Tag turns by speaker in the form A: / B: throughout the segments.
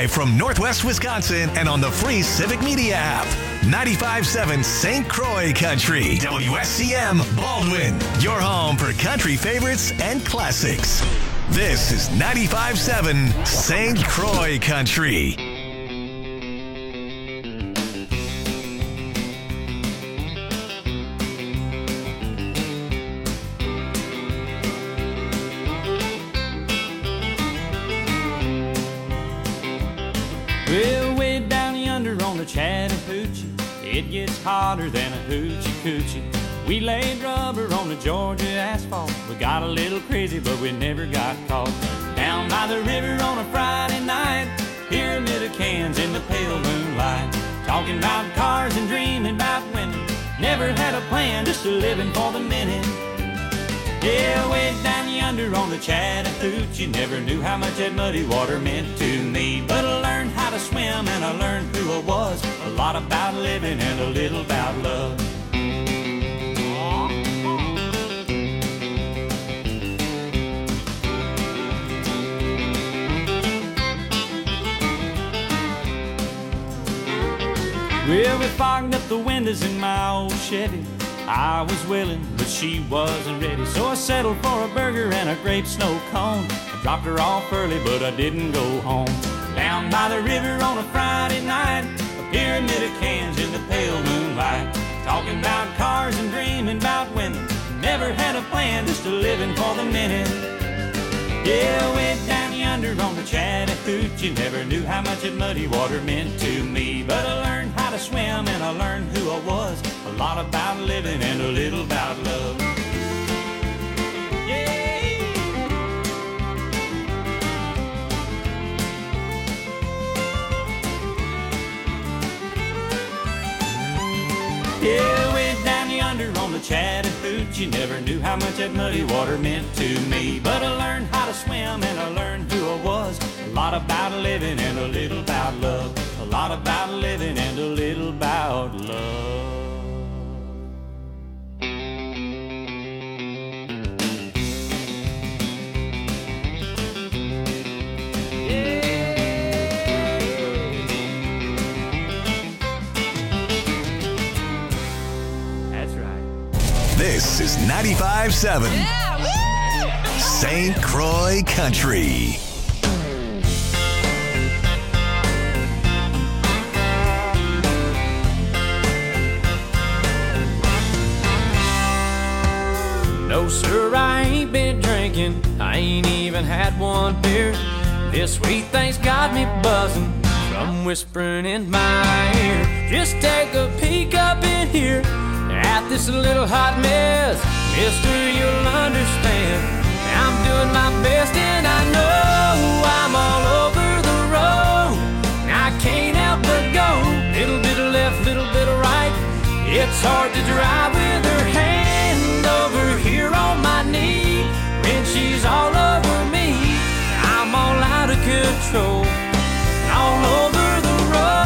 A: Live from Northwest Wisconsin and on the free Civic Media app. 95.7 St. Croix Country. WSCM Baldwin. Your home for country favorites and classics. This is 95.7 St. Croix Country.
B: Well, way down yonder on the Chattahoochee, it gets hotter than a hoochie coochie. We laid rubber on the Georgia asphalt. We got a little crazy, but we never got caught. Down by the river on a Friday night, pyramid of cans in the pale moonlight. Talking about cars and dreaming about women. Never had a plan, just a living for the minute. Yeah, way down yonder on the Chattahoochee, never knew how much that muddy water meant to me. But I learned how to swim and I learned who I was. A lot about living and a little about love. Well, we fogged up the windows in my old Chevy. I was willing, but she wasn't ready. So I settled for a burger and a grape snow cone. I dropped her off early, but I didn't go home. Down by the river on a Friday night, a pyramid of cans in the pale moonlight. Talking about cars and dreaming about women. Never had a plan, just a living for the minute. Yeah, way down yonder on the Chattahoochee, never knew how much that muddy water meant to me. But I learned how to swim and I learned who I was. A lot about living and a little about love. Yeah. Yeah, way down yonder on the Chattahoochee, never knew how much that muddy water meant to me. But I learned how to swim and I learned who I was. A lot about living and a little about love. A lot about living and a little about love.
A: This is 95.7 St. Croix Country.
C: No, sir, I ain't been drinking. I ain't even had one beer. This sweet thing's got me buzzing from whispering in my ear. Just take a peek up in here at this little hot mess, mister, you'll understand. I'm doing my best and I know I'm all over the road. I can't help but go, little bit of left, little bit of right. It's hard to drive with her hand over here on my knee. When she's all over me, I'm all out of control, all over the road.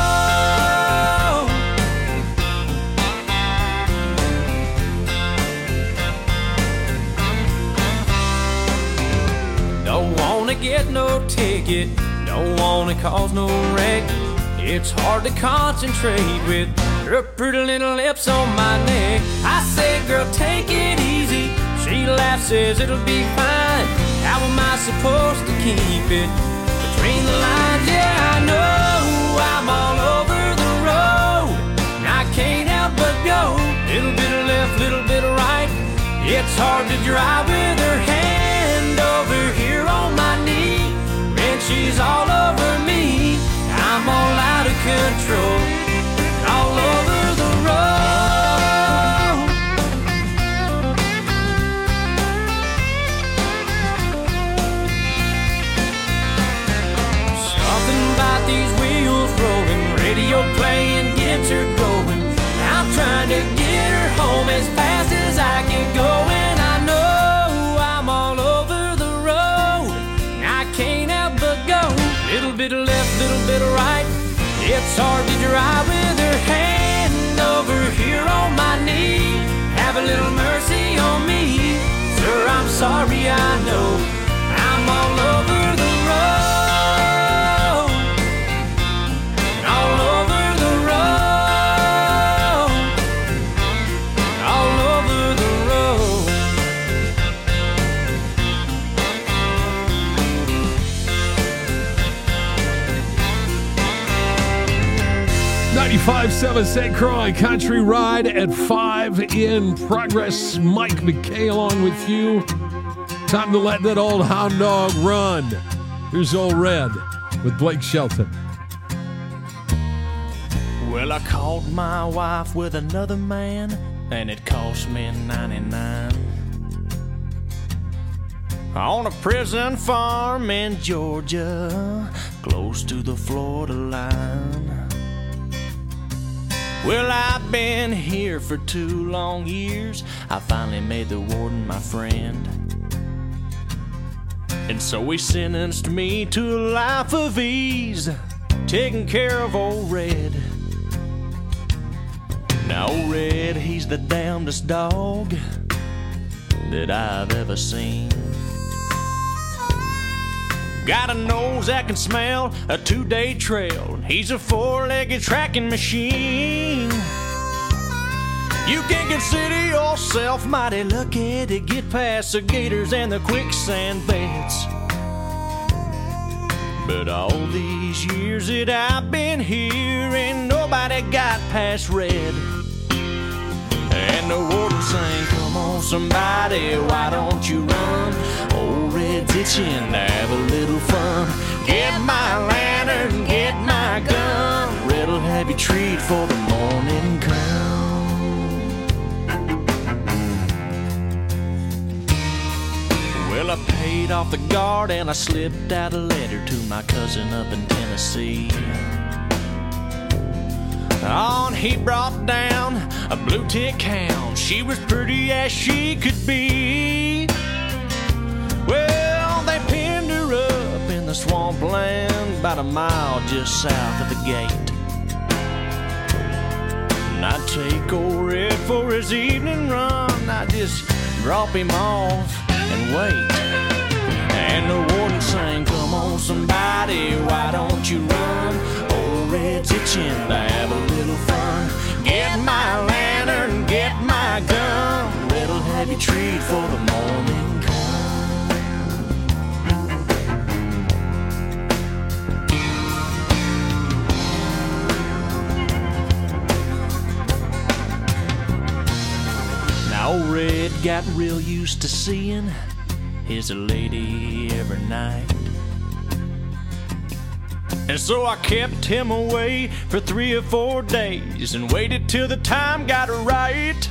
C: Don't wanna get no ticket, don't wanna cause no wreck. It's hard to concentrate with her pretty little lips on my neck. I say, girl, take it easy. She laughs, says it'll be fine. How am I supposed to keep it between the lines? Yeah, I know I'm all over the road. I can't help but go, little bit of left, little bit of right. It's hard to drive with her hand over here on my knee. When she's all over me, I'm all out of control, all over the road. Something about these wheels rolling, radio playing gets her going. I'm trying to get her home as fast as I can go. And I know I'm all over the road. I can't help but go, little bit of left, little bit of right. It's hard to drive
D: 95.7 St. Croix Country Ride at 5 in progress. Mike McKay along with you. Time to let that old hound dog run. Here's Old Red with Blake Shelton.
C: Well, I caught my wife with another man, and it cost me $99. On a prison farm in Georgia, close to the Florida line. Well, I've been here for 2 long years. I finally made the warden my friend. And so he sentenced me to a life of ease, taking care of old Red. Now old Red, he's the damnedest dog that I've ever seen. Got a nose that can smell a 2-day trail. He's a 4-legged tracking machine. You can consider yourself mighty lucky to get past the gators and the quicksand beds. But all these years that I've been here, ain't nobody got past Red. And the warden sang, come on somebody, why don't you run? Old Red's itching to have a little fun. Get my lantern, get my gun. Red'll have your treat for the morning come. Well, I paid off the guard and I slipped out a letter to my cousin up in Tennessee. On he brought down a blue tick hound. She was pretty as she could be. Well, they pinned her up in the swampland about a mile just south of the gate. And I take old Red for his evening run. I just drop him off and wait. And the warden sang, come on somebody, why don't you run? Old Red's itching to have a little fun. Get my lantern, get my gun. Red'll have your treat for the morning come. Now old Red got real used to seeing his lady every night. And so I kept him away for 3 or 4 days and waited till the time got right.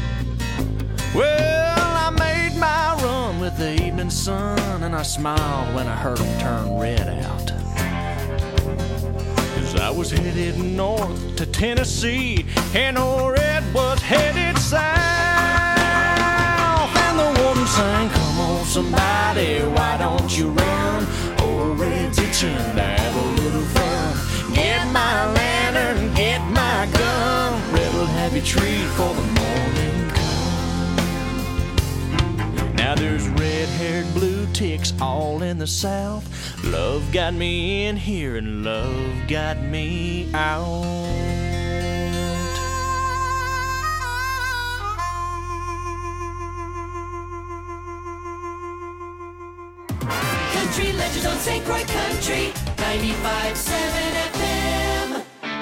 C: Well, I made my run with the evening sun, and I smiled when I heard him turn Red out. 'Cause I was headed north to Tennessee, and old Red was headed south. And the warden sang, come on somebody, why don't you run? Old Red's itching to have a little fun. Get my lantern, get my gun. Red'll have your treat for the morning come. Now there's red-haired blue ticks all in the south. Love got me in here and love got me out.
E: Country Legends on St. Croix Country 95.7 FM.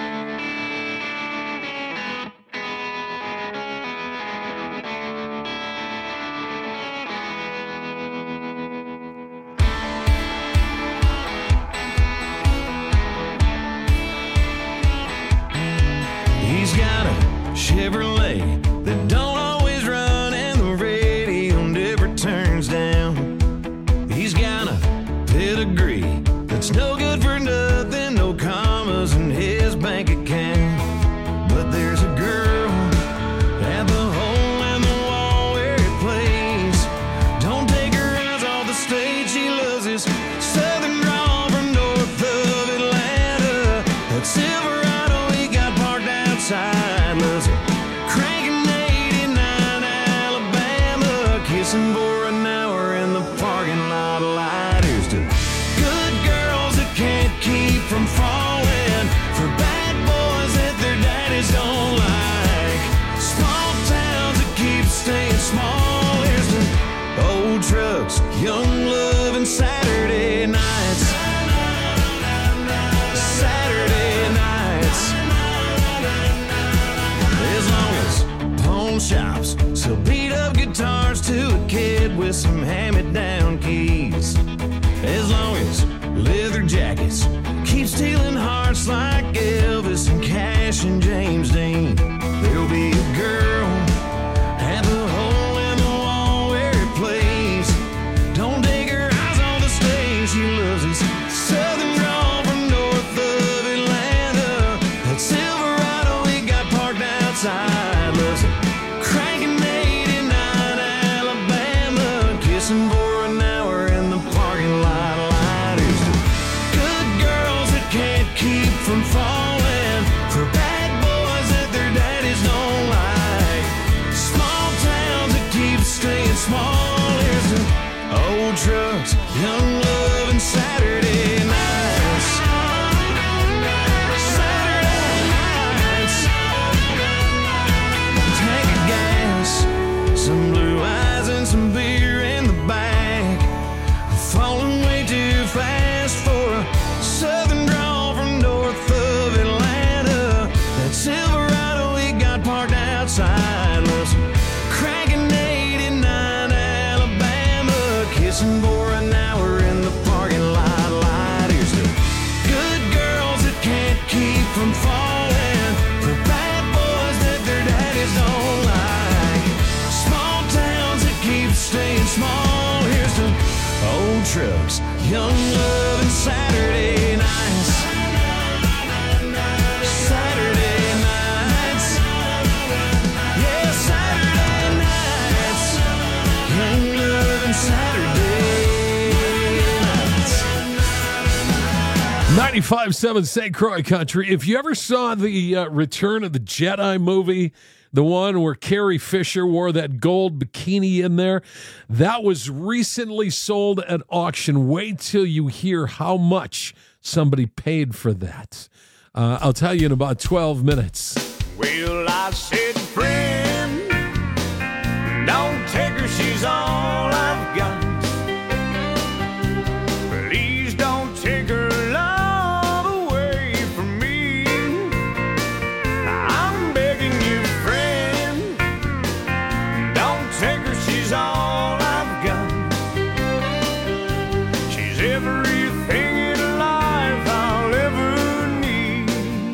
F: He's got a Chevrolet that don't always run, and the radio never turns down. He's got a pedigree that's no good for nothing, no commas in his bank account. But there's a girl at the hole in the wall where it plays. Don't take her eyes off the stage, she loves his southern drawl from north of Atlanta. That Silverado he got parked outside, loves it cranking 89 Alabama, kissing for an hour in the parking lot light. Here's to good girls that can't keep from falling, for bad boys that their daddies don't like, small towns that keep staying small. Here's to old trucks, young love, and Saturday nights. Saturday nights. shops sell beat-up guitars to a kid with some hand-me-down keys. As long as leather jackets keep stealing hearts like Elvis and Cash and James Dean, there'll be a girl at the hole in the wall where it plays. Don't take her eyes on the stage. She loves this southern drawl from north of Atlanta. That Silverado we got parked outside. Loves it cranking 89 Alabama, kissing for an hour in the parking lot. Lighters to good girls that can't keep from falling for bad boys that their daddies don't like. Small towns that keep staying small. Here's to old trucks, young love, and Saturday nights. Saturday nights. Tank of gas, some blue eyes, and some beer in the back. Falling way too fast for a southern drawl from north of Atlanta. That Silverado we got parked outside was cranking 89 Alabama, kissing for an hour in the parking lot. Lighters to good girls that can't keep from falling for bad boys that their daddies don't like. Small towns that keep staying small. Here's to old trucks, young love, and Saturday nights. Saturday nights. Yeah, Saturday nights. Young love and Saturday nights.
D: 95.7 St. Croix Country. If you ever saw the Return of the Jedi movie, the one where Carrie Fisher wore that gold bikini in there, that was recently sold at auction. Wait till you hear how much somebody paid for that. I'll tell you in about 12 minutes.
B: Well, I said, friend, don't take her, she's all I've got. Please don't take her love away from me. I'm begging you, friend, don't take her, she's all I've got. She's everything in life I'll ever need.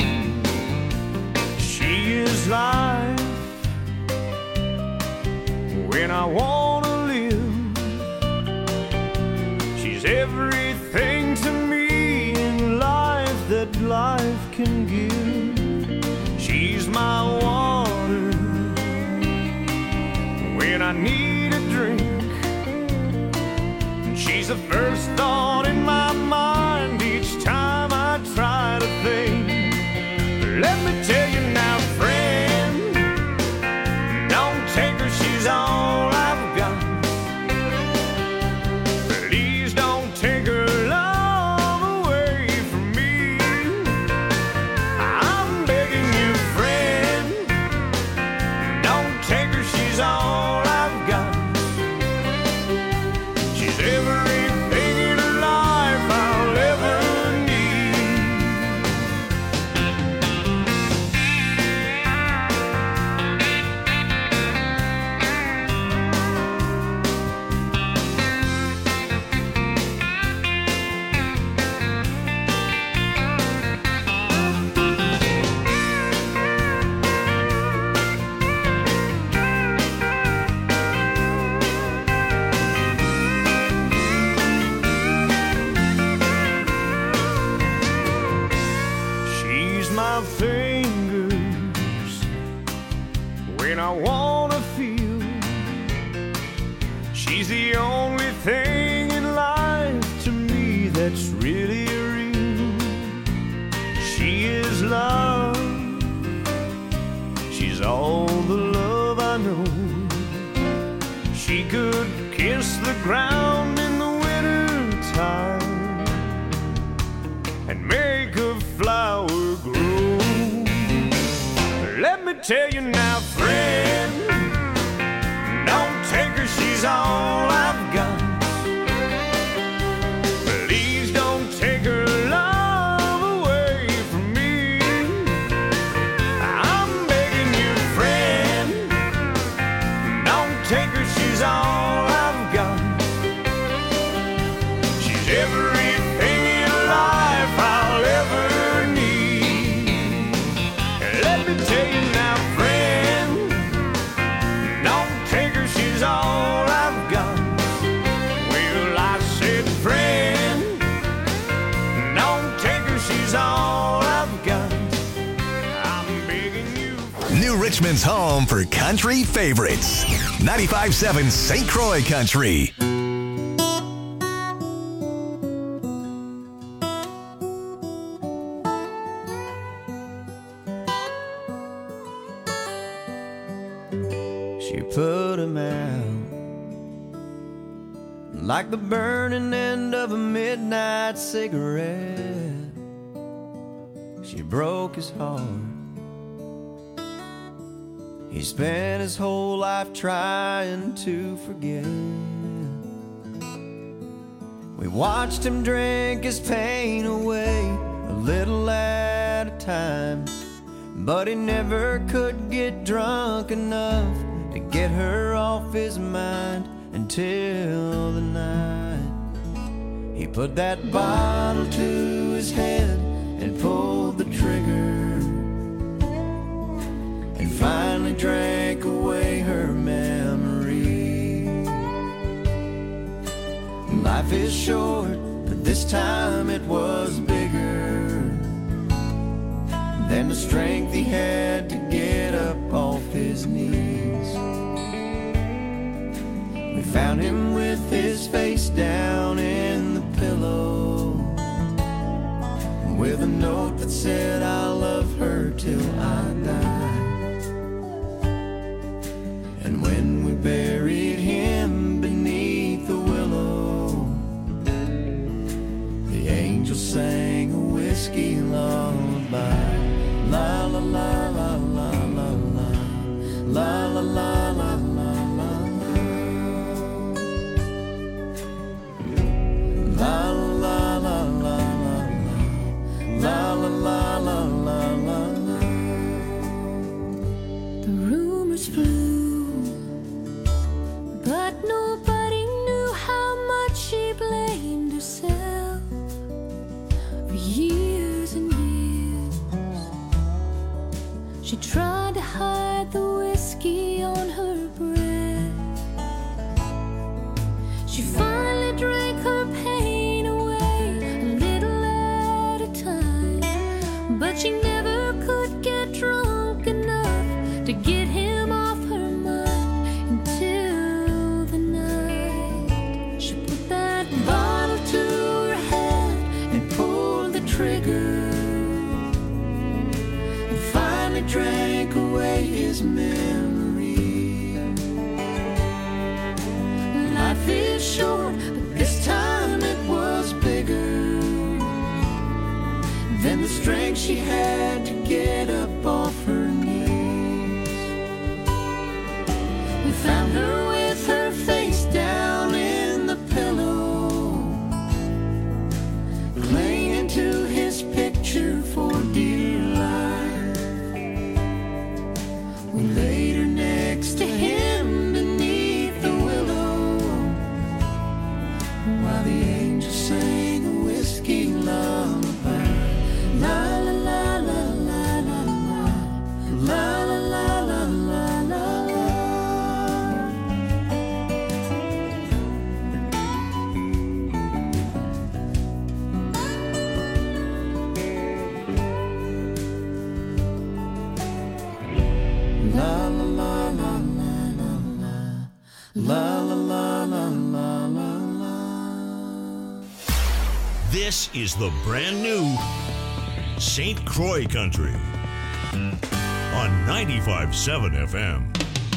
B: She is life when I wanna live. She's everything to me in life that life can give. She's my water when I need a drink. And she's the first thought in my mind each time I try to think. Let me tell you now, friend, don't take her, she's all I've got. Please don't take her love away from me. I'm begging you, friend, don't take her, she's all I've got. She's everything in life I'll ever need. She's my fingers when I wanna feel. She's the only thing in life to me that's really real. She is love. She's all the love I know. She could kiss the ground in the winter time and make a flower grow. Let me tell you now, friend, don't take her, she's all I've got. Please don't take her love away from me. I'm begging you, friend,
F: take her, she's all I've got. She's everything in life I'll ever need. Let me tell you now, friend, don't take her, she's all I've got. Well, I said, friend, don't take her, she's all I've got. I'm begging you.
A: New Richmond's home for country favorites. 95.7 St. Croix Country.
F: She put him out like the burning end of a midnight cigarette. She broke his heart. He spent his whole life trying to forget. We watched him drink his pain away, a little at a time, but he never could get drunk enough to get her off his mind until the night he put that bottle to his head and pulled the trigger, and finally drank away her memory. Life is short, but this time it was bigger than the strength he had to get up off his knees. We found him with his face down in the pillow, with a note that said, I'll love her till I die. And when we buried him beneath the willow, the angel sang a whiskey lullaby. La la la la la la la, la la la la la la, la la la la la, la la la la la la.
G: The rumors flew, but nobody knew how much she blamed herself for years and years. She tried to hide the whiskey on her breath. She finally drank her pain away, a little at a time, but she never could get drunk enough to get him off her mind until the night she put that bottle to her head and pulled the trigger, and finally drank away his memory. Life is short, but this time it was bigger than the strength she had to get up off her knees. We found her with her face down in the pillow, clinging to his picture for dear life. We laid her next to him beneath the willow, while the angel sang a whiskey lullaby. La la la la la la la, la la la la la la la. La la la la la la la, la la la la la la la.
H: This is the brand new St. Croix Country on 95.7 FM.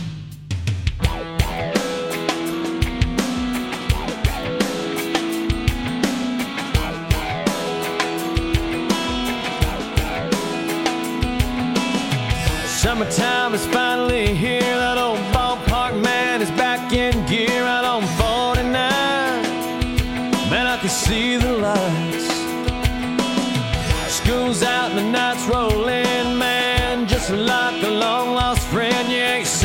C: Summertime is finally here. That old ballpark man is back in gear out on 49. Man, I can see the lights. School's out and the night's rolling, man. Just like a long lost friend, you ain't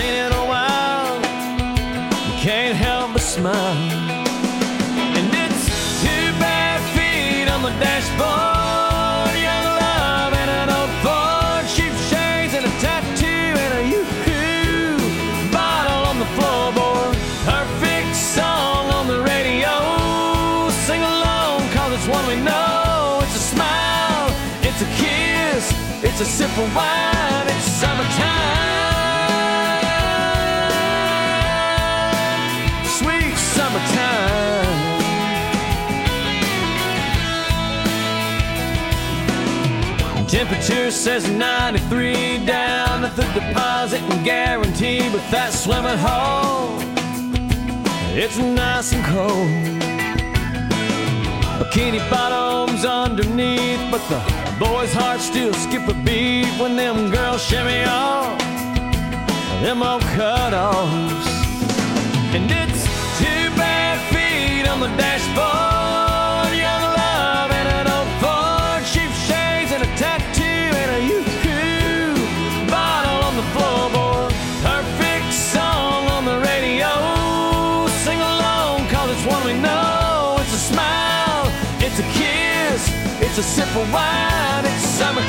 C: smile. And it's 2 bare feet on the dashboard, young love and an old Ford, cheap shades and a tattoo and a yoo-hoo bottle on the floorboard. Perfect song on the radio, sing along 'cause it's one we know. It's a smile, it's a kiss, it's a sip of wine, it's summertime, sweet summertime. Temperature says 93 down at the deposit and guarantee, but that swimming hole, it's nice and cold. Bikini bottoms underneath, but the boys' hearts still skip a beat when them girls shimmy off them old cutoffs. And it's 2 bare feet on the dashboard, young love and an old Ford, cheap shades and a tattoo and a yoo-hoo bottle on the floorboard. Perfect song on the radio, sing along 'cause it's one we know. It's a smile, it's a kiss, it's a sip of wine, it's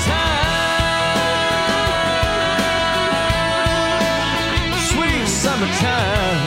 C: summertime, sweet summertime.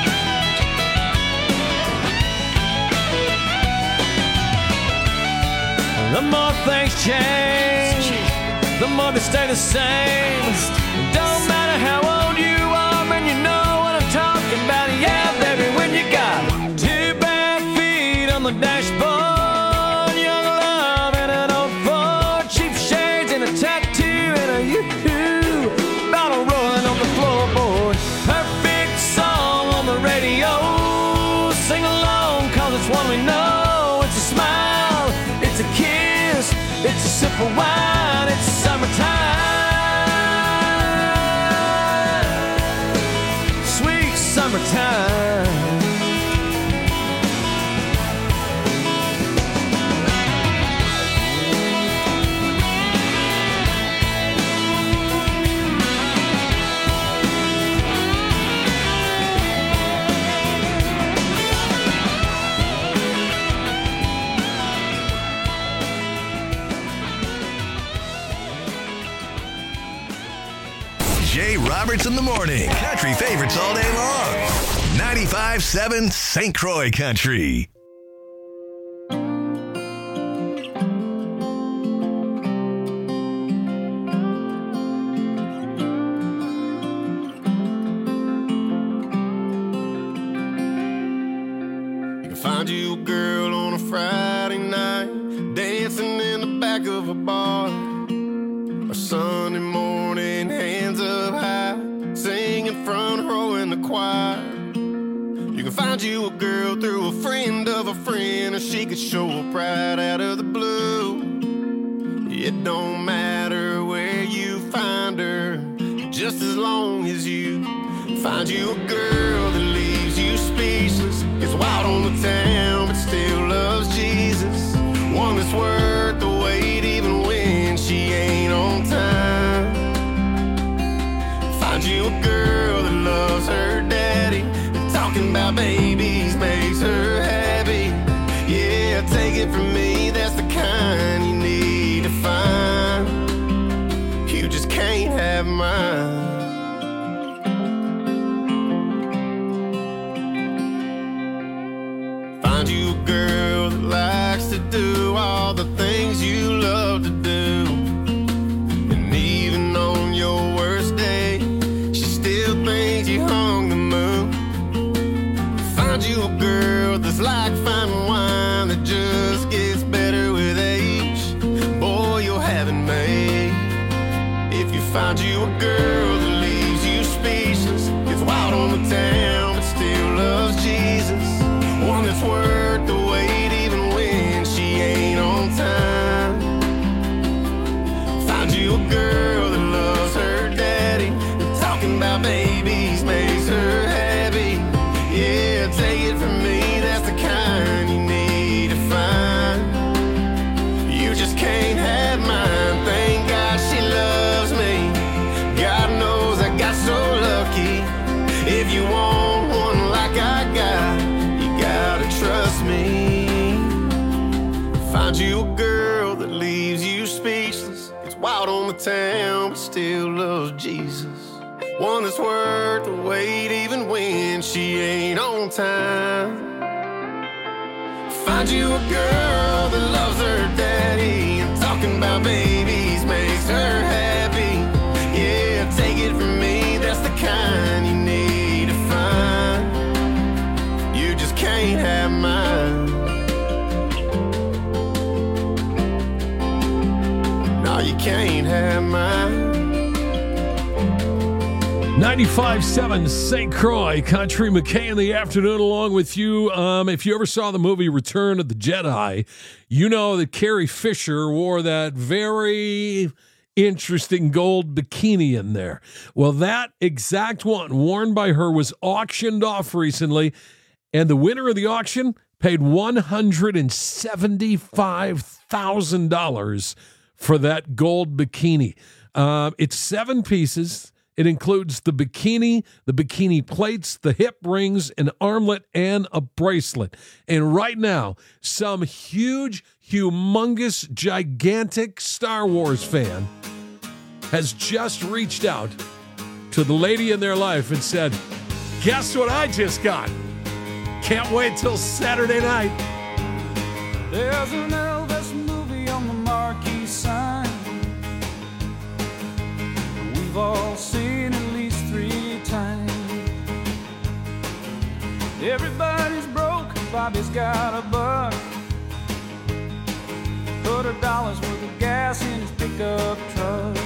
C: The more things change, the more they stay the same. Don't matter how old you are, man, you know what I'm talking about. Yeah, baby, when you got 2 bare feet on the dashboard, young love and an old Ford, cheap shades and a tattoo and a yoo-hoo bottle rolling on the floorboard. Perfect song on the radio, sing along 'cause it's one we know. It's a smile, it's a kiss, it's a sip of wine, it's summertime, sweet summertime.
A: Jay Roberts in the morning. Country favorites all day long. 95.7 St. Croix Country.
I: You can find you a girl on a Friday night, dancing in the back of a bar. Or Sunday morning, hands up high, singing front row in the choir. You can find you a girl through a friend of a friend, or she could show up right out of the blue. It don't matter where you find her, just as long as you find you a girl that leaves you speechless, gets wild on the town but still loves Jesus. One that's worth the wait even when she ain't on time. Find you a girl that loves her daddy, and talking about babies makes her happy. Yeah, take it from me, that's the kind you need to find. You just can't have mine. Find you a girl that likes to do all the things you love to do, and even on your worst day, she still thinks you hung the moon. Find you a girl that's like fine wine that just gets better with age. Boy, you'll have it made if you find you a girl that leaves you speechless, gets wild on the town but still loves Jesus. One that's worth the wait even when she ain't on time. Find you a girl that loves her daddy, and talking about babies makes her happy. Yeah, take it from me, that's the kind you need to find. You just can't have mine. Thank God she loves me. God knows I got so lucky. If you want one like I got, town, but still loves Jesus. One that's worth the wait even when she ain't on time. Find you a girl that loves her daddy, and talking about babies makes her happy. Yeah, take it from me, that's the kind you need to find. You just can't have mine. No, you can't have mine.
D: 95.7 St. Croix Country. McKay in the afternoon along with you. If you ever saw the movie Return of the Jedi, you know that Carrie Fisher wore that very interesting gold bikini in there. Well, that exact one worn by her was auctioned off recently, and the winner of the auction paid $175,000 for that gold bikini. It's 7 pieces. It includes the bikini plates, the hip rings, an armlet, and a bracelet. And right now, some huge, humongous, gigantic Star Wars fan has just reached out to the lady in their life and said, guess what I just got? Can't wait till Saturday night.
J: There's an Elvis movie on the marquee sign. We've all seen at least 3 times. Everybody's broke, Bobby's got a buck. Put $1 worth of gas in his pickup truck.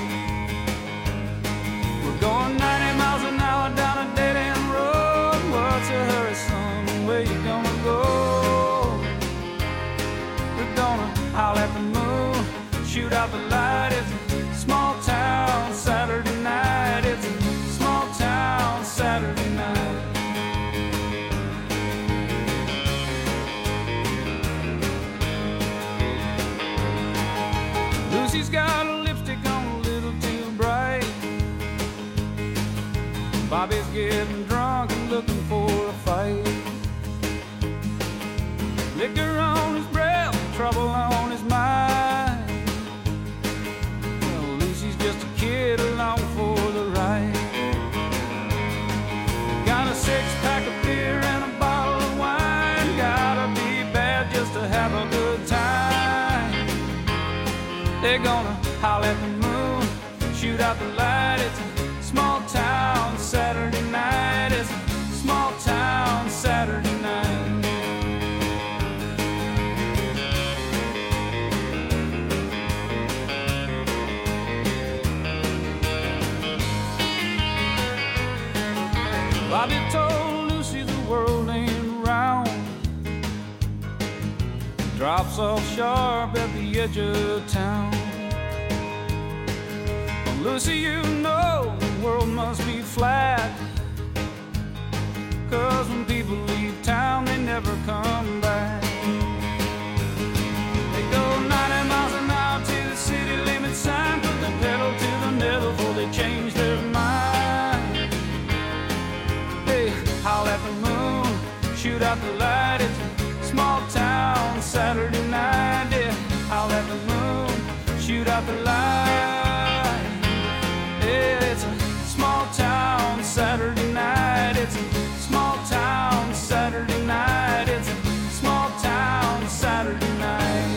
J: We're going 90 miles an hour down a dead-end road. What's your hurry, son? Where you gonna go? We're gonna holler at the moon, shoot out the light. It's a small town Saturday night. It's a small town Saturday night. Lucy's got a lipstick on a little too bright. Bobby's getting drunk and looking for a fight. Liquor on his breath, trouble on his mind. Well, Lucy's just a kid along for the ride. Got a 6-pack of beer and a bottle of wine. Gotta be bad just to have a good time. They're gonna holler at the moon, shoot out the light. It's a small town Saturday night. It's a small town Saturday night. Bobby told Lucy the world ain't round. Drops off sharp at the edge of town. Well, Lucy, you know the world must be flat. 'Cause when people leave town, they never come back. They go 90 miles an hour to the city limit sign. Put the pedal to the metal before they change their mind. They holler at the moon, shoot out the light. It's a small town Saturday night. Yeah, holler at the moon, shoot out the light. Yeah, it's a small town Saturday night. It's a small town Saturday night. It's a small town Saturday night.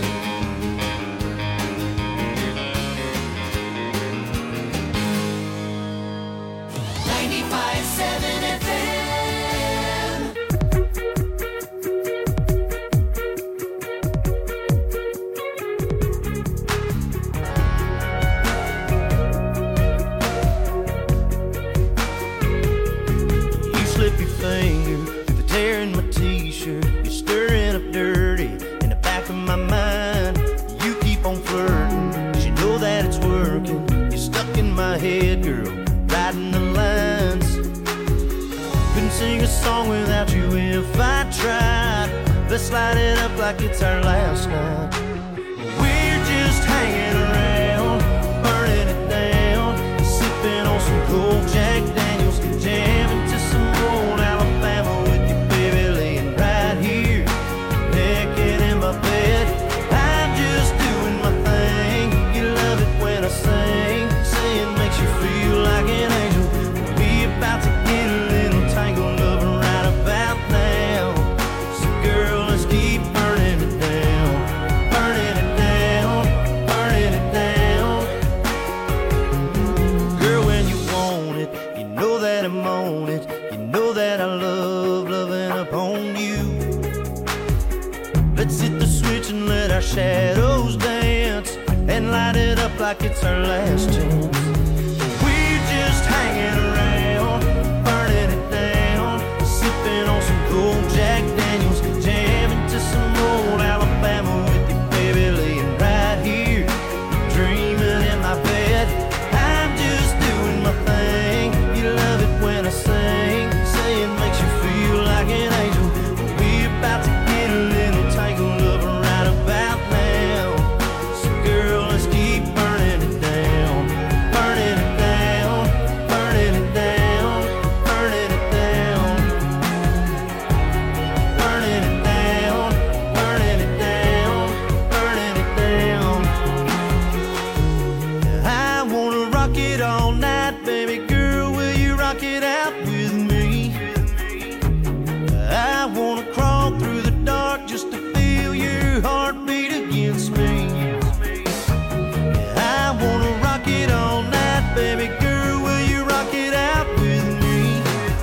F: head, girl, riding the lines. Couldn't sing a song without you if I tried. Let's light it up like it's our last night. We're just hanging around, burning it down, sipping on some cold Jack Daniels, jamming to some old Alabama with you, baby, laying right here, naked in my bed. I'm just doing my thing. You love it when I sing. like it's our last chance. We're just hanging around, burning it down, sipping on some cold Jack Daniels, jamming to some old Alabama with you, baby, laying right here, dreaming in my bed. I'm just doing my thing. You love it when I sing, say it makes you feel like an angel. We're about to get a little tangled up right about now. So girl, let's keep burning it down, burning it down, burning it down, burning it down, burning it down, burning it down, burning it down. I wanna rock it all night, baby girl, will you rock it out with me? I wanna crawl through the dark just to feel your heartbeat against me. I wanna rock it all night, baby girl, will you rock it out with me?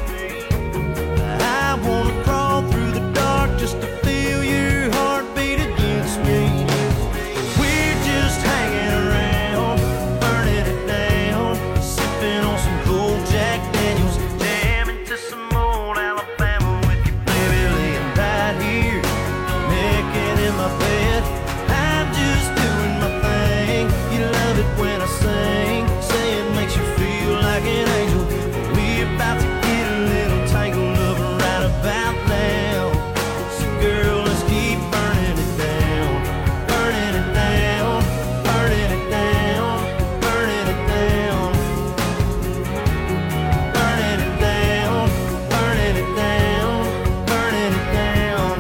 F: I wanna crawl through the dark just to feel your heartbeat against me. We're just hanging around, burning it down, sipping on some cold Jack Daniels, jamming to some old Alabama with you, baby, laying right here, naked in my bed. I'm just doing my thing. You love it when I sing, say it makes you feel like an angel. We're about to get a little tangled up right about now. So girl, let's keep burning it down, burning it down, burning it down, burning it down, burning it down, burning it down, burning it down.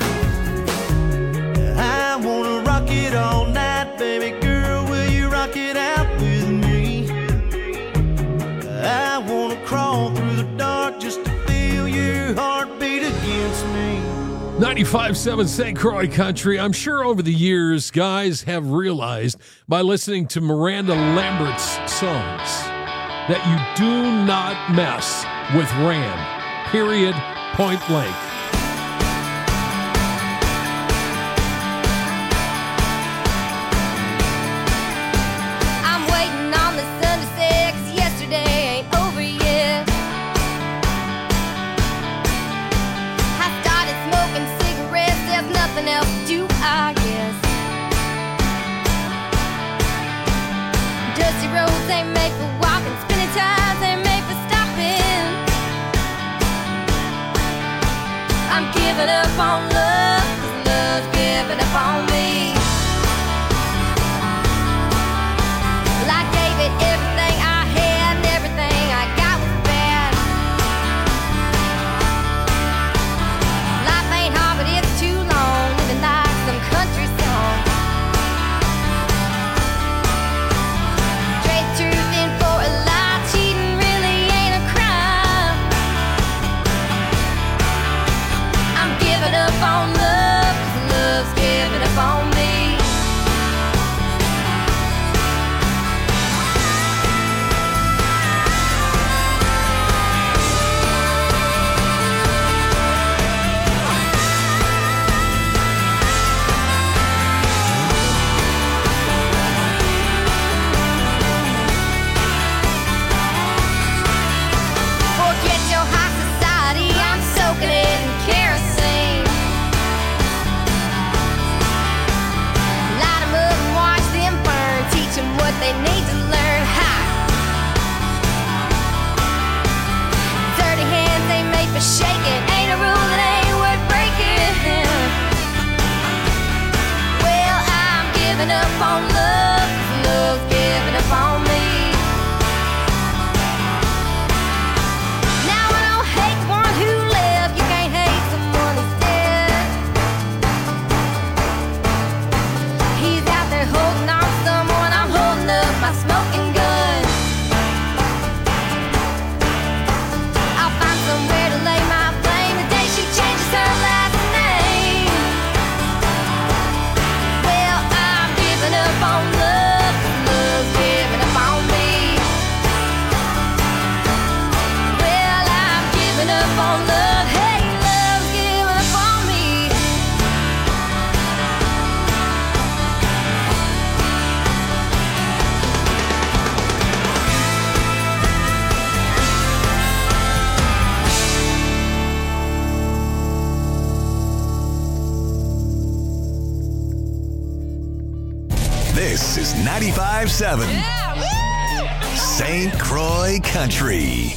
F: I wanna rock it all night, baby girl, will you rock it out with me? I wanna crawl through the dark just to feel your heartbeat against me.
D: 95.7 St. Croix Country. I'm sure over the years, guys have realized by listening to Miranda Lambert's songs that you do not mess with Ram. Period. Point blank.
G: I'm waiting on the sun to set, 'cause yesterday ain't over yet. I started smoking cigarettes, there's nothing else to do, I guess. Dusty roads ain't made for walking, spinning times ain't made for stopping. I'm giving up on love, 'cause love's giving up on me. Well, I gave it everything I had, and everything I got was bad. Life ain't hard, but it's too long, living like some country song. Trade truth in for a lie, cheating really ain't a crime. I'm giving up on love, 'cause love's giving up on me. Forget your high society, I'm soaking it in kerosene. Light 'em up and watch them burn, teach 'em what they need to learn. Ha! Dirty hands ain't made for shaking, ain't a rule that ain't worth breaking. Well, I'm giving up on love, 'cause love's giving up on me. Now I don't hate the one who left, you can't hate someone who's dead. He's out there holding on to someone, I'm holding up my smoking gun. I'll find somewhere to lay my
A: This is 95.7 St. Croix Country.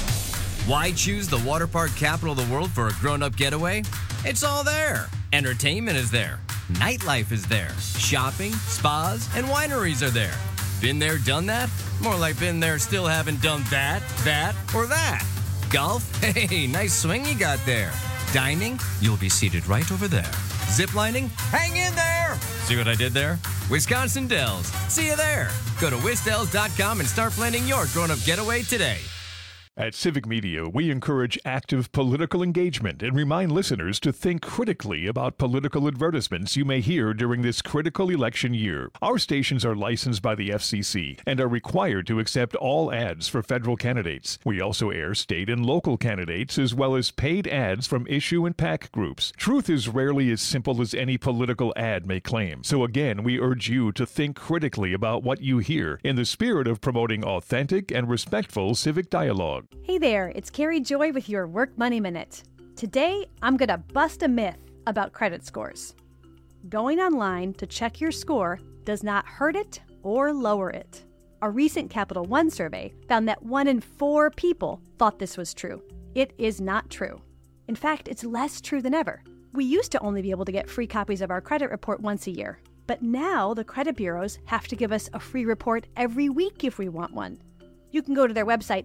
K: Why choose the water park capital of the world for a grown-up getaway? It's all there. Entertainment is there. Nightlife is there. Shopping, spas, and wineries are there. Been there, done that? More like been there, still haven't done that, or that. Golf? Hey, nice swing you got there. Dining? You'll be seated right over there. Ziplining? Hang in there! See what I did there? Wisconsin Dells. See you there. Go to wisdells.com and start planning your grown-up getaway today.
L: At Civic Media, we encourage active political engagement and remind listeners to think critically about political advertisements you may hear during this critical election year. Our stations are licensed by the FCC and are required to accept all ads for federal candidates. We also air state and local candidates as well as paid ads from issue and PAC groups. Truth is rarely as simple as any political ad may claim. So again, we urge you to think critically about what you hear in the spirit of promoting authentic and respectful civic dialogue.
M: Hey there, it's Carrie Joy with your Work Money Minute. Today, I'm going to bust a myth about credit scores. Going online to check your score does not hurt it or lower it. A recent Capital One survey found that 1 in 4 people thought this was true. It is not true. In fact, it's less true than ever. We used to only be able to get free copies of our credit report once a year, but now the credit bureaus have to give us a free report every week if we want one. You can go to their website,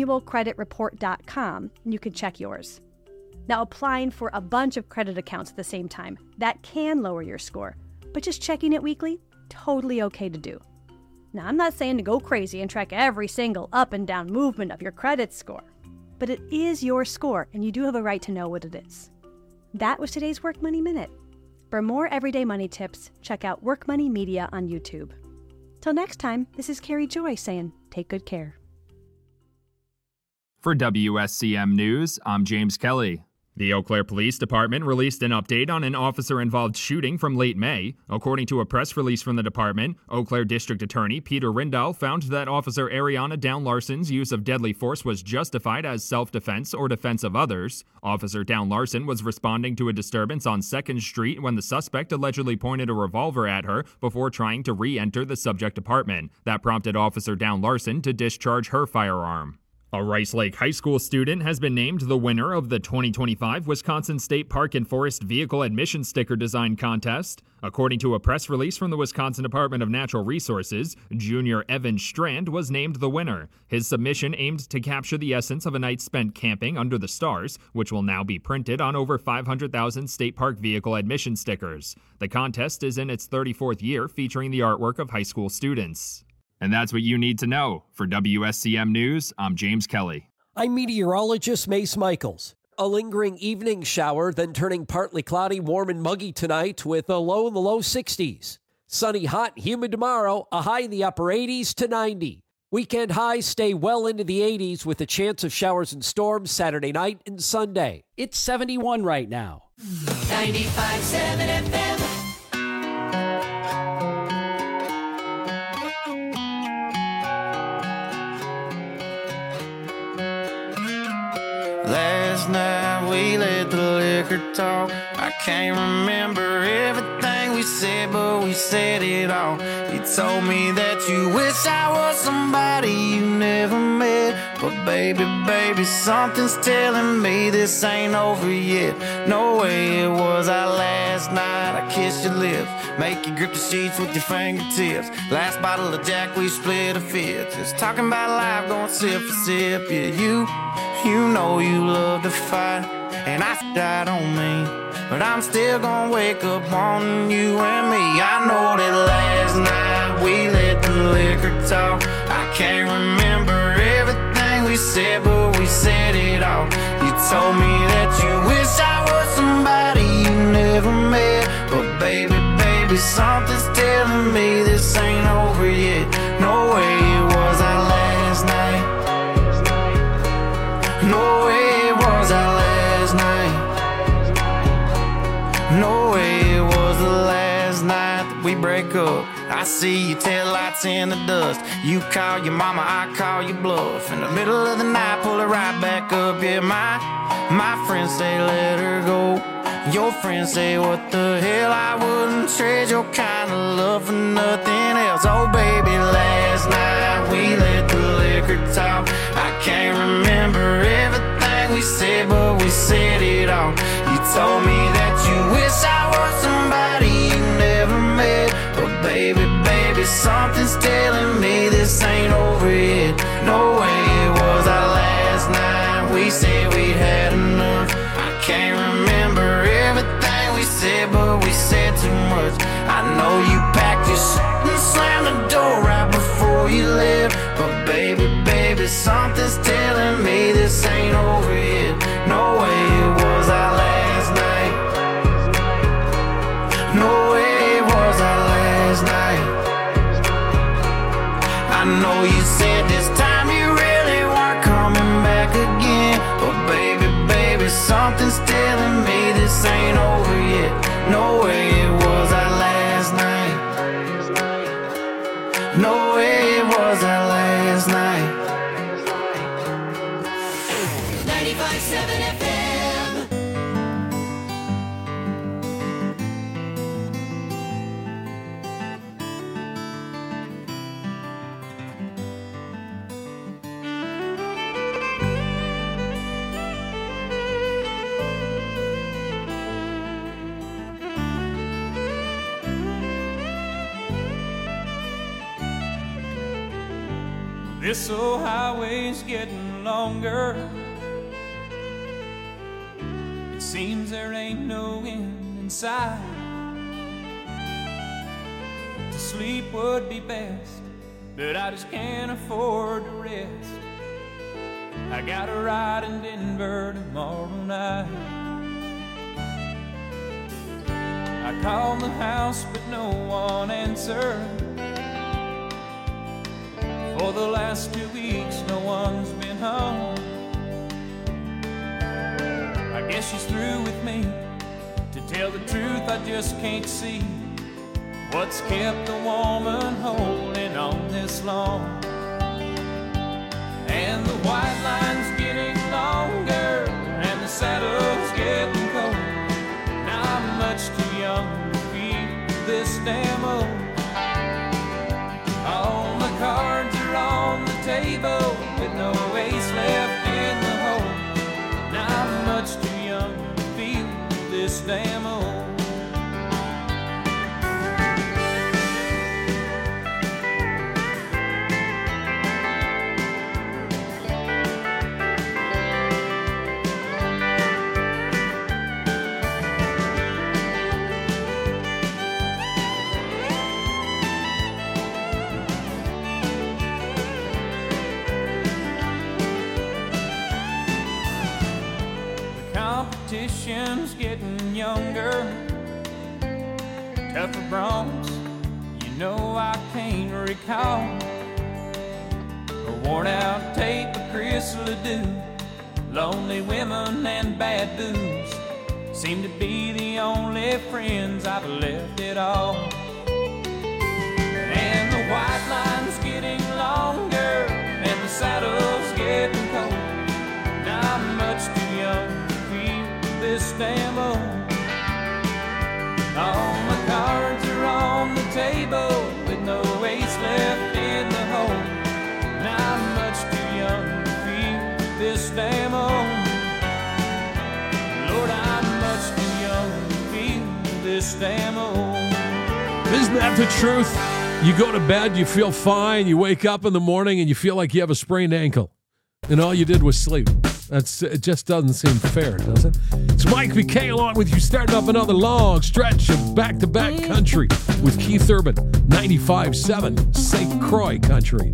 M: annualcreditreport.com, and you can check yours. Now, applying for a bunch of credit accounts at the same time, that can lower your score, but just checking it weekly, totally okay to do. Now, I'm not saying to go crazy and track every single up and down movement of your credit score, but it is your score, and you do have a right to know what it is. That was today's Work Money Minute. For more everyday money tips, check out Work Money Media on YouTube. Till next time, this is Carrie Joy saying, take good care.
N: For WSCM News, I'm James Kelly. The Eau Claire Police Department released an update on an officer-involved shooting from late May. According to a press release from the department, Eau Claire District Attorney Peter Rindahl found that Officer Ariana Down-Larson's use of deadly force was justified as self-defense or defense of others. Officer Down-Larson was responding to a disturbance on 2nd Street when the suspect allegedly pointed a revolver at her before trying to re-enter the subject apartment. That prompted Officer Down-Larson to discharge her firearm. A Rice Lake High School student has been named the winner of the 2025 Wisconsin State Park and Forest Vehicle Admission Sticker Design Contest. According to a press release from the Wisconsin Department of Natural Resources, Junior Evan Strand was named the winner. His submission aimed to capture the essence of a night spent camping under the stars, which will now be printed on over 500,000 state park vehicle admission stickers. The contest is in its 34th year, featuring the artwork of high school students. And that's what you need to know. For WSCM News, I'm James Kelly.
O: I'm meteorologist Mace Michaels. A lingering evening shower, then turning partly cloudy, warm and muggy tonight with a low in the low 60s. Sunny, hot, humid tomorrow, a high in the upper 80s to 90. Weekend highs stay well into the 80s with a chance of showers and storms Saturday night and Sunday. It's 71 right now.
E: 95.7 FM.
I: Last night we let the liquor talk. I can't remember everything we said, but we said it all. You told me that you wish I was somebody you never met. But baby, something's telling me this ain't over yet. No way it was our last night. I kissed your lips, make you grip the sheets with your fingertips. Last bottle of Jack, we split a fifth. Just talking about life, going sip for sip. Yeah, you know you love to fight, and I don't mean, but I'm still gonna wake up on you and me. I know that last night we let the liquor talk. I can't remember everything we said, but we said it all. You told me that you wish I was somebody you never met. But baby, something's telling me this ain't over yet. No way it was our last night. No way it was our last night. No way it was the last night that we break up. I see your taillights in the dust. You call your mama, I call your bluff. In the middle of the night, pull her right back up. Yeah, my friends say let her go.
P: Your friends say what the hell, I wouldn't trade your kind of love for nothing else. Oh baby, last night we let the liquor talk. I can't remember everything we said, but we said it all. You told me that you wish I were somebody you never met. But baby, baby, something's telling me this ain't over yet. No way it was our last night. We said we'd had enough. I can't remember everything we said, but we said too much. I know you packed your shit and slammed the door right before you left. But baby, baby, something's telling me this ain't over yet. No way it was our last night. No way it was our last night. I know you said this time you really weren't coming back again. But baby, baby, something's telling me this ain't over yet. No way it was our last night. No way it was our last night.
E: 95.7 FM.
J: This old highway's getting longer. It seems there ain't no end in sight. To sleep would be best, but I just can't afford to rest. I got a ride in Denver tomorrow night. I called the house, but no one answered. For the last 2 weeks, no one's been home. I guess she's through with me. To tell the truth, I just can't see what's kept the woman holding on this long. And the white line's getting longer, and the saddle's getting cold. Now I'm much too young to feel this damn old. All my cards are on the table with no ace left in the hole. Now I'm much too young to feel this damn old. Competition's getting younger, tougher broncs, you know I can't recall. A worn out tape of Chris Ledoux, lonely women and bad booze seem to be the only friends I've left at all. And the white line's getting longer, and the saddle's getting cold. Now I'm much too young this damn old. All my cards are on the table with no ace left in the hole. Now I'm much too young to feel this damn old. Lord, I'm much too young to feel this damn old.
D: Isn't that the truth? You go to bed, you feel fine, you wake up in the morning and you feel like you have a sprained ankle. And all you did was sleep. It just doesn't seem fair, does it? It's Mike McKay along with you, starting up another long stretch of back-to-back country with Keith Urban, 95.7 St. Croix Country.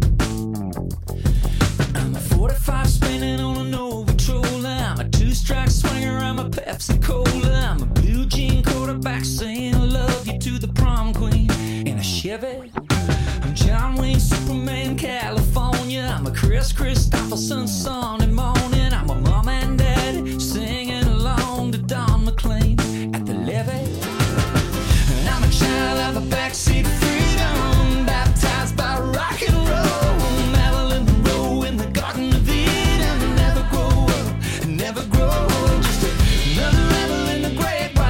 Q: I'm a 45 spinning on a Nova Troller. I'm a two-strike swinger. I'm a Pepsi Cola. I'm a blue jean quarterback saying I love you to the prom queen in a Chevy. I'm John Wayne, Superman, California. I'm a Chris Christopherson Sunday morning. I'm a mom and dad singing along to Don McLean at the levee. And I'm a child of a backseat freedom, baptized by rock and roll. Marilyn Monroe in the Garden of Eden. Never grow up, never grow old. Just another rebel in the great white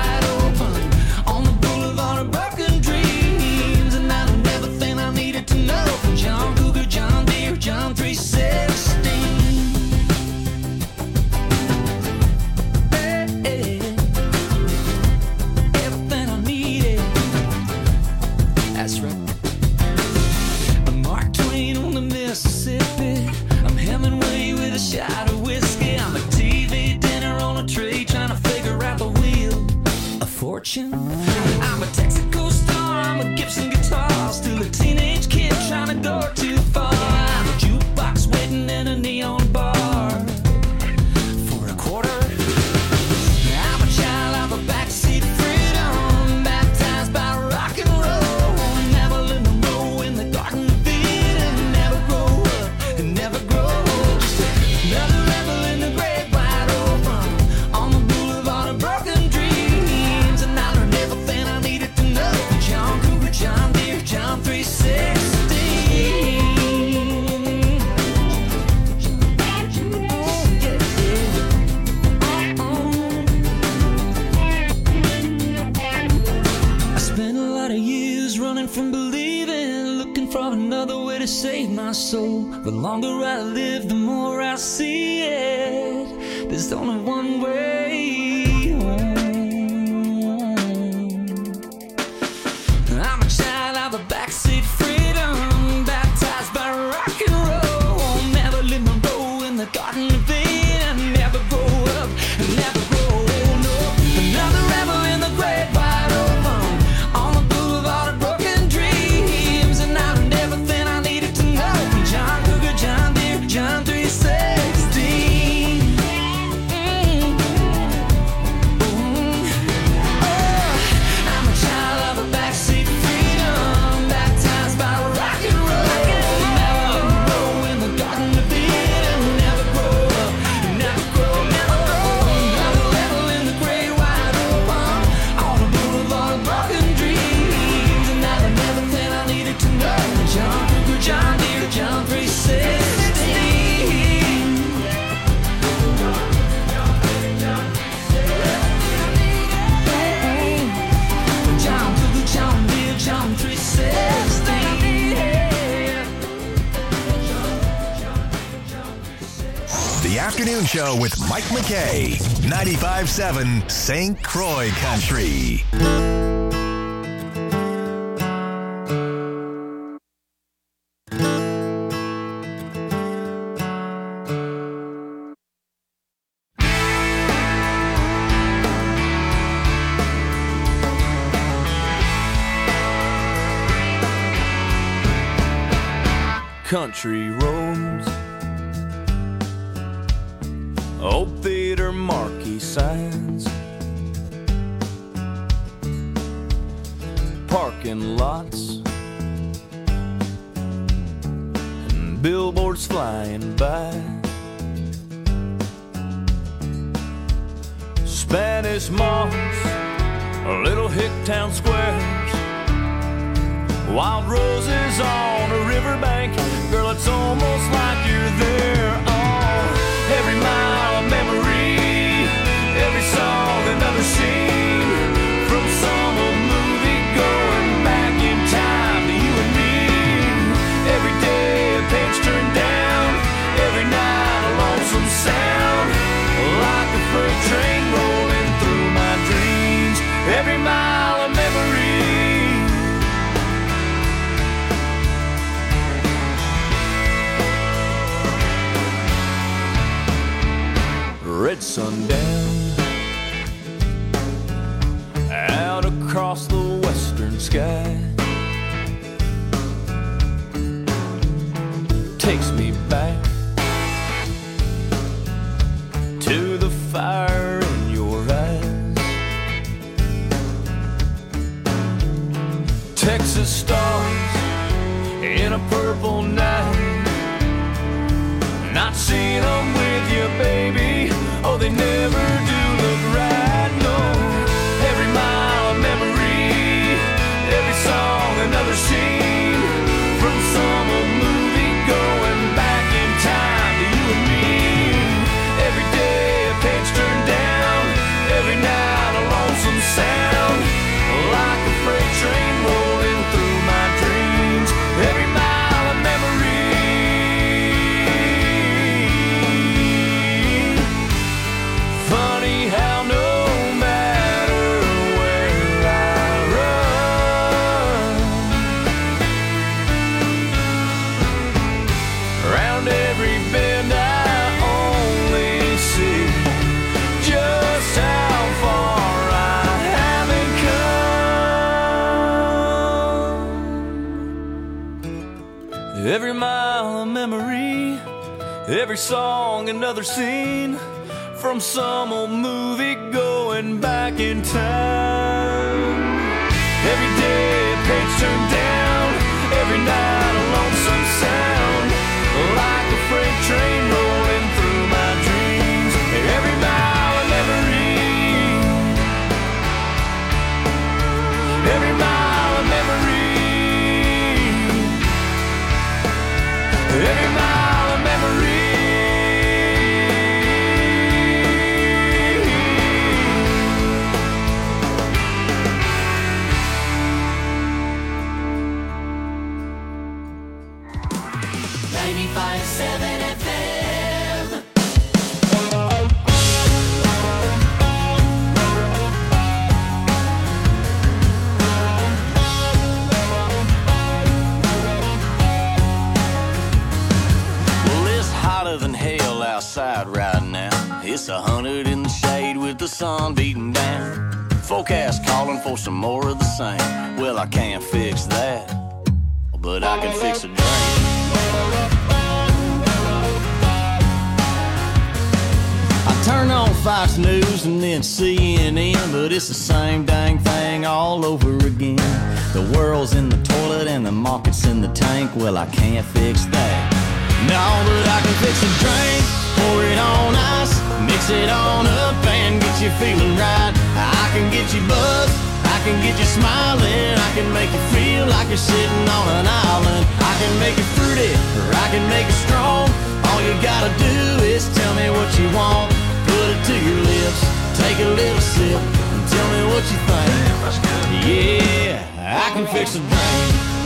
Q: fortune. I'm a Texaco star, I'm a Gibson guitar, still a teenage kid trying to go too far. I'm a jukebox waiting in a neon bar for a quarter. I'm a child of a backseat freedom, baptized by rock and roll. Never lived a row in the Garden of Eden, never grow up and never grow old. Just another rebel in the great wide open, on the boulevard of broken dreams. And I learned everything I needed to know. John Cougar, John Deere, John 360. I spent a lot of years running from believing, looking for another way to save my soul. The longer I live, the more I see it. There's only one way home. I'm a child of a backseat freedom, baptized by rock and roll. Never lived my role in the Garden of Eden, never grow up, never grow old. No, another rebel in the great wide open, on the boulevard of broken dreams. And I learned everything I needed to know. John Cougar, John Deere, John 360. I'm a child of a backseat freedom, baptized by rock and roll. Never lived a row in the Garden of Eden, never grow up, never grow, never grow. Another level in the great wide open, on the boulevard of broken dreams. And I learned everything I needed to know. John Cougar, John Deere, John 360. John Cougar, John Deere, John 360.
A: The Afternoon Show with Mike McKay. 95.7 St. Croix Country.
F: Country roads, old theater marquee signs, parking lots, and billboards flying by. Spanish moss, little hick town squares, wild roses on a riverbank. Girl, it's almost like you're there. Oh, every mile of memory, every song another scene, from some old movie going back in time to you and me. Every day a page turned down, every night a lonesome sound, like a freight train rolling through my dreams. Every mile of memory. Red sundown out across the western sky takes me back to the fire in your eyes. Texas stars in a purple night, not seeing them with you, baby. Oh, they never do look right, no. Every mile of memory, every song another scene, from some old movie going back in time to you and me. Every day a page turned down, every night a lonesome sound, like a freight train rolling through my dreams. Every mile of memory. Funny
R: Every mile a memory, every song another scene, from some old movie going back in time. Every day a page turned down, every night a lonesome sound, like a freight train rolling through my dreams. Every mile a memory, every mile a memory, every mile a memory.
E: 95.7 FM.
P: Well, it's hotter than hell outside right now. It's 100 in the shade with the sun beating down. Forecast calling for some more of the same. Well, I can't fix that, but I can fix a drink. I turn on Fox News and then CNN, but it's the same dang thing all over again. The world's in the toilet and the market's in the tank. Well, I can't fix that. No, but I can fix a drink, pour it on ice, mix it on up and get you feeling right. I can get you buzzed, I can get you smiling, I can make you feel like you're sitting on an island. I can make it fruity, or I can make it strong. All you gotta do is tell me what you want. Put it to your lips, take a little sip, and tell me what you think. Yeah, I can fix a drink.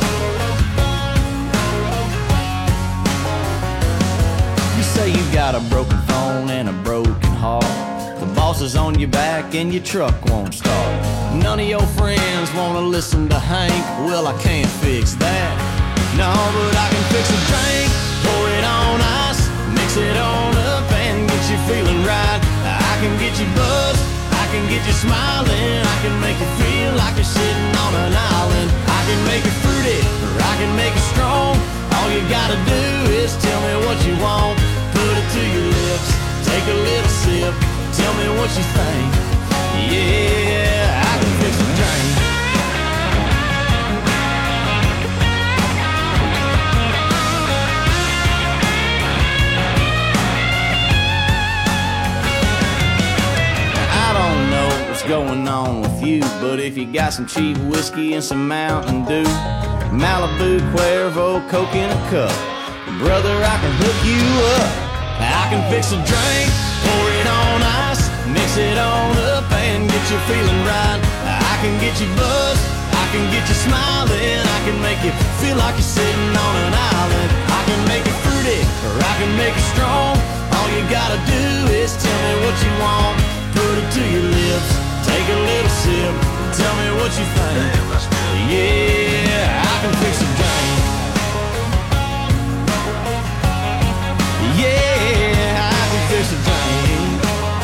P: You say you got a broken phone and a broken heart. The boss is on your back and your truck won't start. None of your friends wanna listen to Hank. Well, I can't fix that. No, but I can fix a drink, pour it on ice, mix it on up and get you feeling right. I can get you buzzed, I can get you smiling, I can make you feel like you're sitting on an island. I can make it fruity, or I can make it strong. All you gotta do is tell me what you want. Put it to your lips, take a little sip, tell me what you think. Yeah, I can fix a drink. I don't know what's going on with you, but if you got some cheap whiskey and some Mountain Dew, Malibu, Cuervo, Coke in a cup, brother, I can hook you up. I can fix a drink, pour it on ice, mix it on up and get you feeling right. I can get you buzzed, I can get you smiling, I can make you feel like you're sitting on an island. I can make it fruity, or I can make it strong. All you gotta do is tell me what you want. Put it to your lips, take a little sip, tell me what you think. Yeah, I can fix a drink. Yeah, I can fix a drink.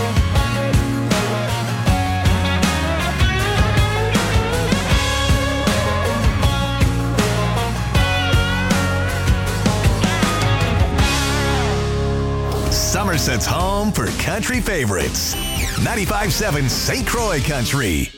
A: Somerset's home for country favorites. 95.7 St. Croix Country.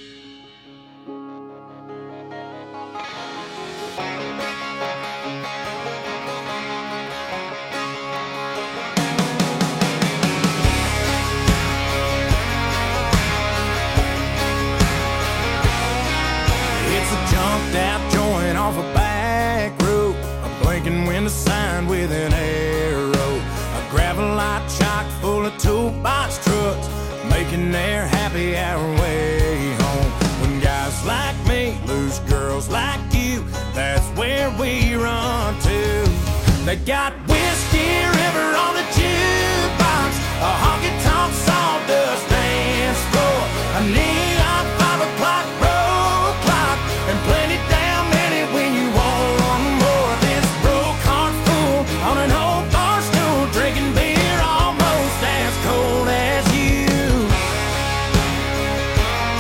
I: It's a jumped out joint off a back road, a blinking window sign with an arrow, a gravel lot chock full of toolbox trucks, making their happy hour way home. When guys like me lose girls like you, that's where we run to. They got Whiskey River on the jukebox, a honky-tonk sawdust dance floor, a neon 5 o'clock road clock, and plenty damn many when you want more. This broke heart fool on an old bar stool, drinking beer almost as cold as you.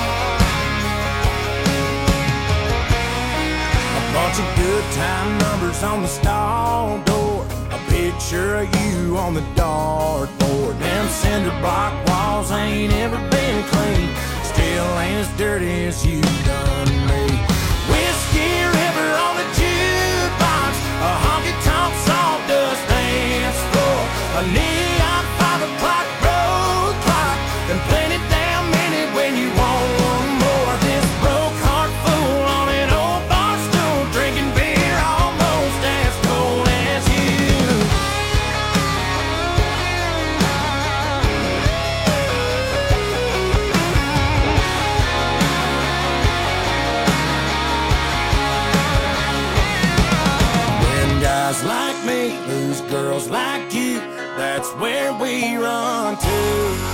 I: A bunch of good time numbers
P: stickers on the stall door, a picture of you on the dartboard. Them cinder block walls ain't ever been clean, still ain't as dirty as you done me. Whiskey River on the jukebox, a honky-tonk sawdust dance floor, a neon 5 o'clock road clock, and plenty damn minute when you want one more. This broke heart fool on an old bar stool, drinking beer almost as cold as you. When guys like me lose girls like you, that's where we run to.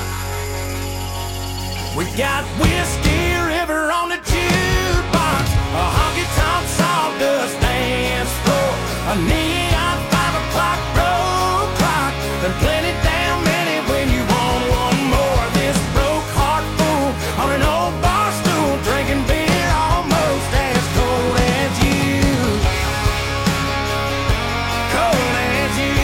P: We got Whiskey River on the jukebox, a honky-tonk sawdust dance floor, a neon 5 o'clock road clock, and plenty damn minute when you want one more. This broke heart fool on an old bar stool, drinking beer almost as cold as you. Cold as you.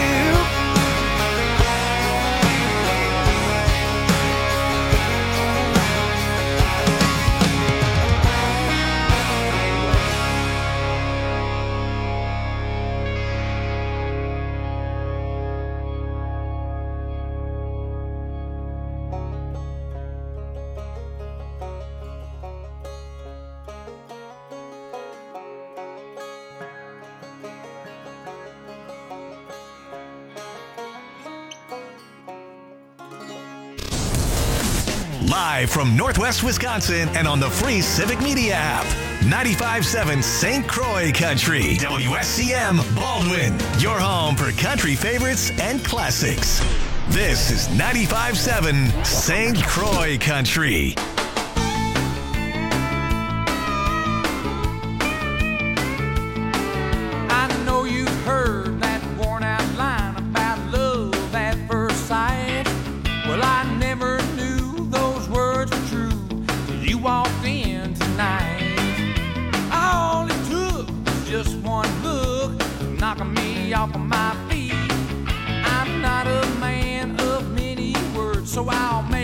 A: Live from Northwest Wisconsin and on the free Civic Media app. 95.7 St. Croix Country. WSCM Baldwin. Your home for country favorites and classics. This is 95.7 St. Croix Country.
C: I know you've heard that worn out line about love at first sight. Well, I never knew those words were true till you walked in tonight. All it took was just one look, knocking me off of my feet. I'm not a man of many words, so I'll make